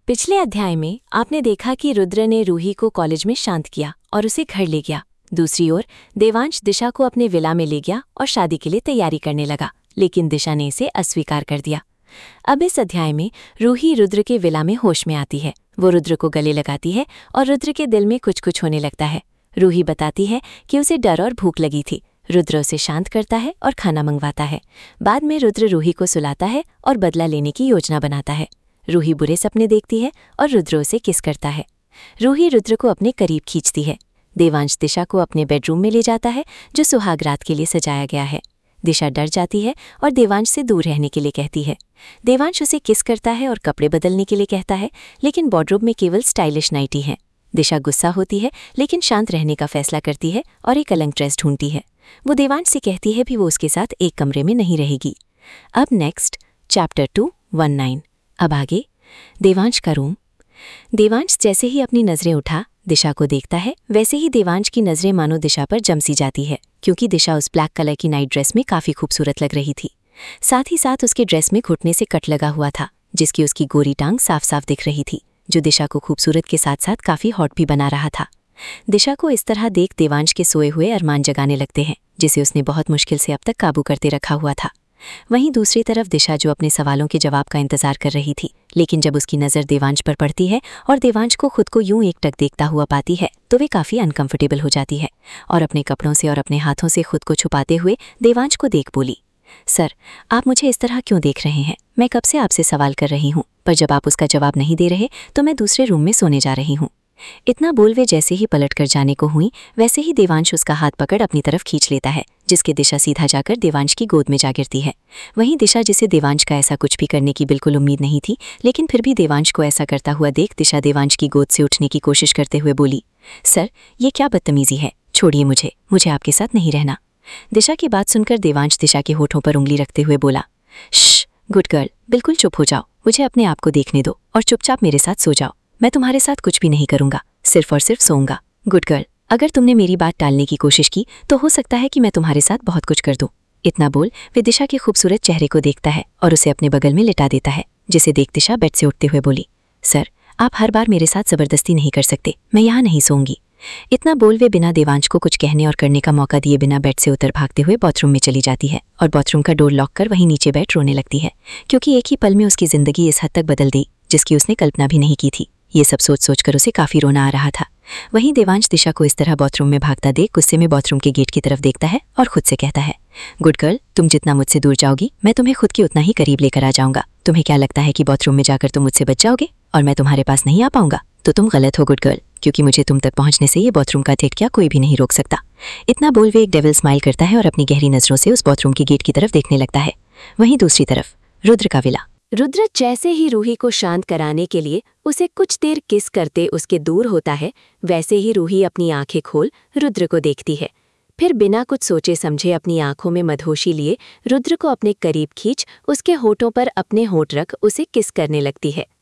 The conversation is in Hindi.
पिछले अध्याय में आपने देखा कि रुद्र ने रूही को कॉलेज में शांत किया और उसे घर ले गया। दूसरी ओर देवांश दिशा को अपने विला में ले गया और शादी के लिए तैयारी करने लगा, लेकिन दिशा ने इसे अस्वीकार कर दिया। अब इस अध्याय में रूही रुद्र के विला में होश में आती है। वो रुद्र को गले लगाती है और रुद्र के दिल में कुछ कुछ होने लगता है। रूही बताती है कि उसे डर और भूख लगी थी। रुद्र उसे शांत करता है और खाना मंगवाता है। बाद में रुद्र रूही को सुलाता है और बदला लेने की योजना बनाता है। रूही बुरे सपने देखती है और रुद्र उसे किस करता है। रूही रुद्र को अपने करीब खींचती है। देवांश दिशा को अपने बेडरूम में ले जाता है जो सुहाग रात के लिए सजाया गया है। दिशा डर जाती है और देवांश से दूर रहने के लिए कहती है। देवांश उसे किस करता है और कपड़े बदलने के लिए कहता है, लेकिन वार्डरोब में केवल स्टाइलिश नाइटी है। दिशा गुस्सा होती है लेकिन शांत रहने का फैसला करती है और एक अलग ड्रेस ढूंढती है। वो देवांश से कहती है भी वो उसके साथ एक कमरे में नहीं रहेगी। अब नेक्स्ट चैप्टर 219। अब आगे देवांश का रूम। देवांश जैसे ही अपनी नज़रें उठा दिशा को देखता है, वैसे ही देवांश की नज़रें मानो दिशा पर जमसी जाती है, क्योंकि दिशा उस ब्लैक कलर की नाइट ड्रेस में काफ़ी खूबसूरत लग रही थी। साथ ही साथ उसके ड्रेस में घुटने से कट लगा हुआ था, जिसकी उसकी गोरी टांग साफ साफ दिख रही थी, जो दिशा को खूबसूरत के साथ साथ काफ़ी हॉट भी बना रहा था। दिशा को इस तरह देख देवांश के सोए हुए अरमान जगाने लगते हैं, जिसे उसने बहुत मुश्किल से अब तक काबू करते रखा हुआ था। वहीं दूसरी तरफ दिशा जो अपने सवालों के जवाब का इंतजार कर रही थी, लेकिन जब उसकी नज़र देवांश पर पड़ती है और देवांश को खुद को यूं एकटक देखता हुआ पाती है तो वे काफ़ी अनकंफर्टेबल हो जाती है और अपने कपड़ों से और अपने हाथों से खुद को छुपाते हुए देवांश को देख बोली, सर, आप मुझे इस तरह क्यों देख रहे हैं? मैं कब से आपसे सवाल कर रही हूँ, पर जब आप उसका जवाब नहीं दे रहे तो मैं दूसरे रूम में सोने जा रही हूँ। इतना बोल वे जैसे ही पलट कर जाने को हुई, वैसे ही देवांश उसका हाथ पकड़ अपनी तरफ खींच लेता है, जिसके दिशा सीधा जाकर देवांश की गोद में जा गिरती है। वहीं दिशा, जिसे देवांश का ऐसा कुछ भी करने की बिल्कुल उम्मीद नहीं थी, लेकिन फिर भी देवांश को ऐसा करता हुआ देख दिशा देवांश की गोद से उठने की कोशिश करते हुए बोली, सर, ये क्या बदतमीजी है, छोड़िए मुझे आपके साथ नहीं रहना। दिशा की बात सुनकर देवांश दिशा के होठों पर उंगली रखते हुए बोला, श्श, गुड गर्ल, बिल्कुल चुप हो जाओ, मुझे अपने आप को देखने दो और चुपचाप मेरे साथ सो जाओ। मैं तुम्हारे साथ कुछ भी नहीं करूंगा, सिर्फ और सिर्फ सोऊंगा। गुड गर्ल, अगर तुमने मेरी बात टालने की कोशिश की तो हो सकता है कि मैं तुम्हारे साथ बहुत कुछ कर दूं। इतना बोल वे दिशा के खूबसूरत चेहरे को देखता है और उसे अपने बगल में लिटा देता है, जिसे देख दिशा बेड से उठते हुए बोली, सर, आप हर बार मेरे साथ जबरदस्ती नहीं कर सकते, मैं यहाँ नहीं सोऊंगी। इतना बोल वे बिना देवांश को कुछ कहने और करने का मौका दिए बिना बेड से उतर भागते हुए बाथरूम में चली जाती है और बाथरूम का डोर लॉक कर वहीं नीचे बैठ रोने लगती है, क्योंकि एक ही पल में उसकी जिंदगी इस हद तक बदल गई जिसकी उसने कल्पना भी नहीं की थी। ये सब सोच सोचकर उसे काफ़ी रोना आ रहा था। वहीं देवांश दिशा को इस तरह बाथरूम में भागता देख गुस्से में बाथरूम के गेट की तरफ देखता है और खुद से कहता है, गुड गर्ल, तुम जितना मुझसे दूर जाओगी मैं तुम्हें खुद के उतना ही करीब लेकर आ जाऊंगा। तुम्हें क्या लगता है कि बाथरूम में जाकर तुम मुझसे बच जाओगे और मैं तुम्हारे पास नहीं आ पाऊंगा? तो तुम गलत हो गुड गर्ल, क्योंकि मुझे तुम तक पहुंचने से ये बाथरूम का झटका कोई भी नहीं रोक सकता। इतना बोल वे एक डेविल स्माइल करता है और अपनी गहरी नजरों से उस बाथरूम की गेट की तरफ देखने लगता है। वहीं दूसरी तरफ रुद्र का विला। रुद्र जैसे ही रूही को शांत कराने के लिए उसे कुछ देर किस करते उसके दूर होता है, वैसे ही रूही अपनी आंखें खोल रुद्र को देखती है। फिर बिना कुछ सोचे समझे अपनी आंखों में मदहोशी लिए रुद्र को अपने करीब खींच उसके होठों पर अपने होठ रख उसे किस करने लगती है।